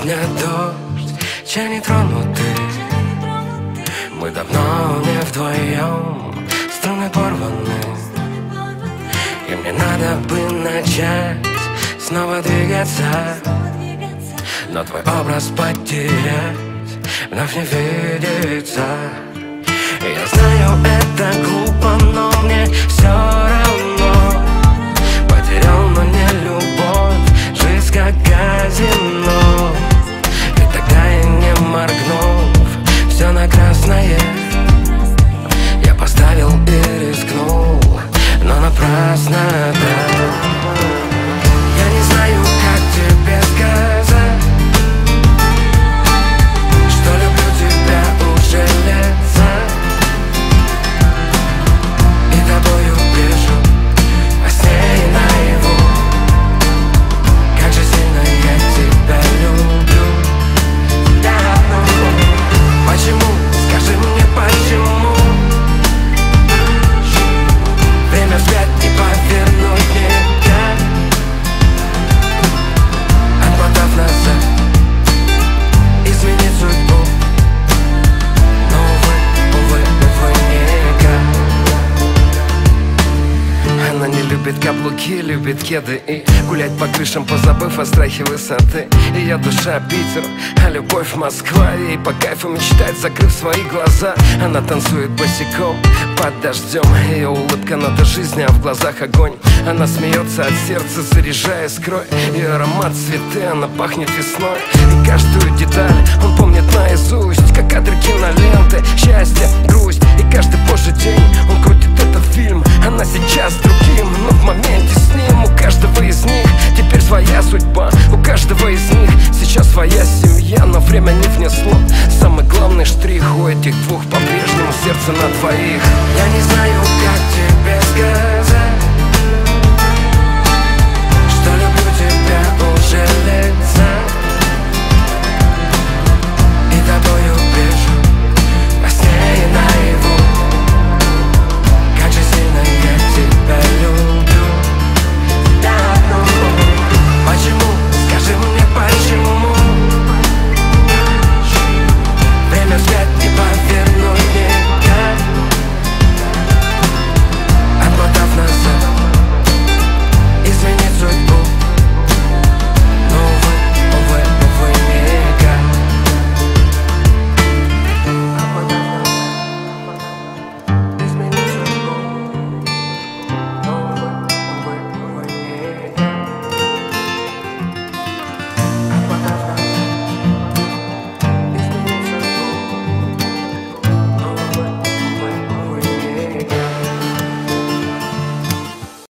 сегодня дождь, чай не тронутый. Мы давно не вдвоем, струны порваны, и мне надо бы начать снова двигаться, но твой образ потерять, вновь не видится. Я знаю, это глупо, но мне все равно. Потерял, но не любовь, жизнь как казино. И тогда и не моргнув, все на красное я поставил и рискнул, но напрасно, да. Я не знаю, как тебе сказать, что люблю тебя уже лет за. И тобою бежу во сне и наяву. Как же сильно я тебя люблю. Да, почему? Скажи мне, почему? Время вспять не повернуть никак. Отмотав назад, изменить судьбу, но увы, никак. Она не любит каблуки, любит кеды и гулять по крышам, позабыв о страхе высоты. Ее душа Питер, а любовь Москва. Ей по кайфу мечтать, закрыв свои глаза. Она танцует босиком под дождем. Ее улыбка нота жизни, а в глазах огонь. Она смеется от сердца, заряжая скрой. Ее аромат цветы, она пахнет весной. И каждую деталь он помнит наизусть, как кадры киноленты. Счастье, грусть, и каждый божий день он крутит этот фильм. Она сейчас с другим, но в моменте с ним. У каждого из них теперь своя судьба. У каждого из них сейчас своя семья. Но время не внесло самый главный штрих. У этих двух по-прежнему сердце на двоих.